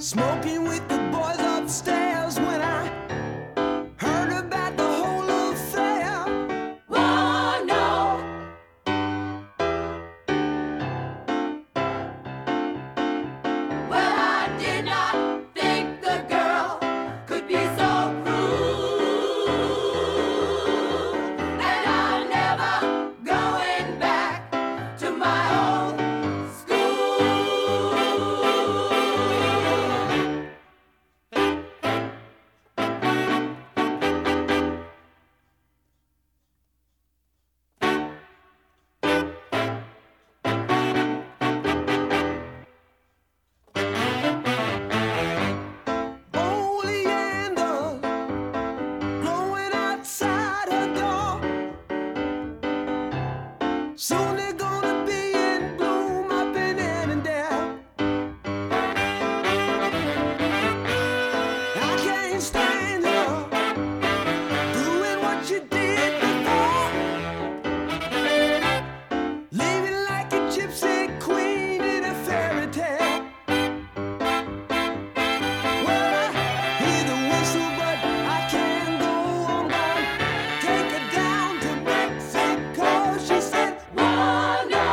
Smoking with the boys upstairs when I heard about the whole affair. Oh no. Well, I did not think the girl could be so cruel, and I'm never going back to my old school. Oleander growing outside her door. Soon they're gonna be in bloom up in Annandale. I can't stand her doing what you did before, living like a gypsy queen in a fairy tale. Well, I hear the whistle, but I can't go. I'm gonna take her down to Mexico. She said, "Oh no."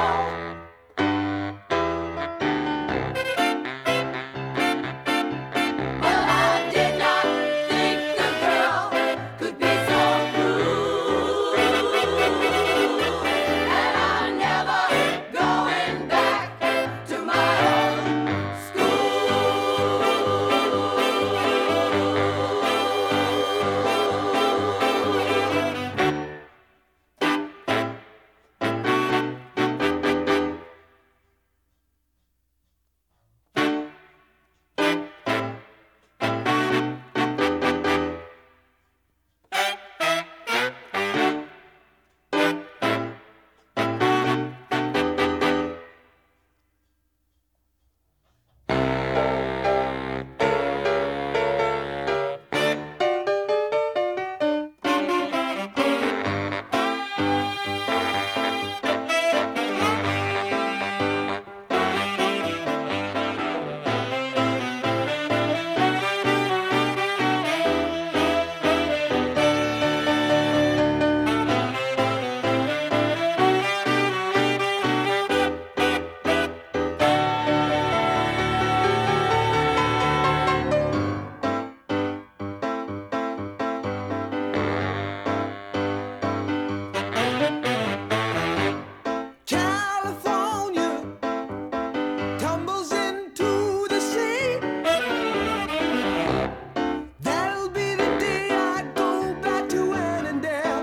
Well, I did not think the girl could be so cruel, and I'm never going back to my old California tumbles into the sea. That'll be the day I go back to Annandale.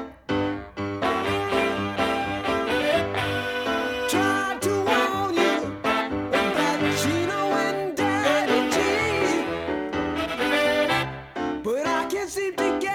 Tried to warn you about Gino and Daddy G, but I can't seem to get